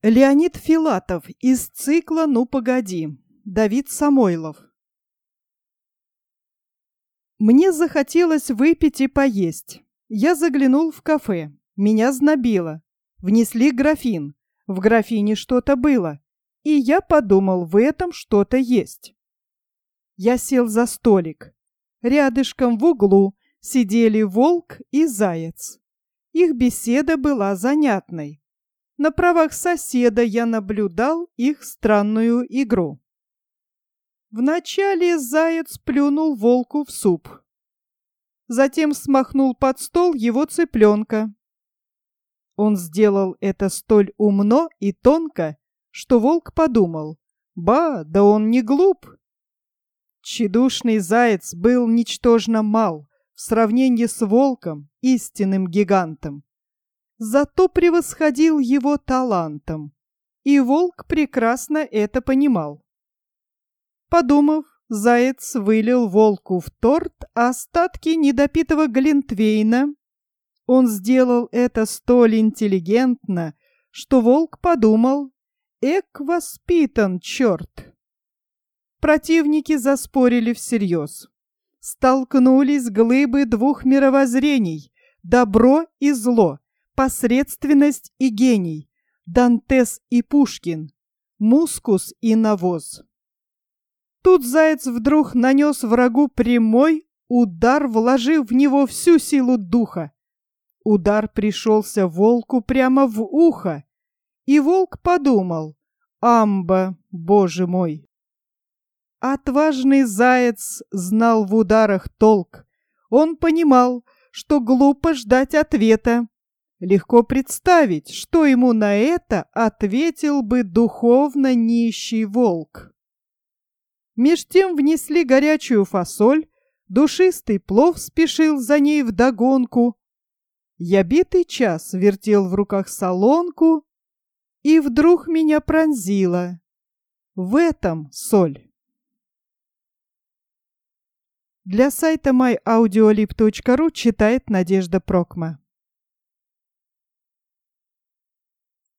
Леонид Филатов из цикла «Ну, погоди». Давид Самойлов. Мне захотелось выпить и поесть. Я заглянул в кафе. Меня знобило. Внесли графин. В графине что-то было. И я подумал, в этом что-то есть. Я сел за столик. Рядышком в углу сидели волк и заяц. Их беседа была занятной. На правах соседа я наблюдал их странную игру. Вначале заяц плюнул волку в суп. Затем смахнул под стол его цыпленка. Он сделал это столь умно и тонко, что волк подумал: «Ба, да он не глуп». Тщедушный заяц был ничтожно мал в сравнении с волком, истинным гигантом. Зато превосходил его талантом, и волк прекрасно это понимал. Подумав, заяц вылил волку в торт остатки недопитого глинтвейна. Он сделал это столь интеллигентно, что волк подумал: «Эк, воспитан черт!». Противники заспорили всерьез. Столкнулись глыбы двух мировоззрений — добро и зло, посредственность и гений, Дантес и Пушкин, мускус и навоз. Тут заяц вдруг нанес врагу прямой удар, вложив в него всю силу духа. Удар пришелся волку прямо в ухо, и волк подумал: «Амба, боже мой!». Отважный заяц знал в ударах толк. Он понимал, что глупо ждать ответа. Легко представить, что ему на это ответил бы духовно нищий волк. Меж тем внесли горячую фасоль, душистый плов спешил за ней вдогонку. Я битый час вертел в руках солонку, и вдруг меня пронзило: в этом соль. Для сайта myaudiolib.ru читает Надежда Прокма.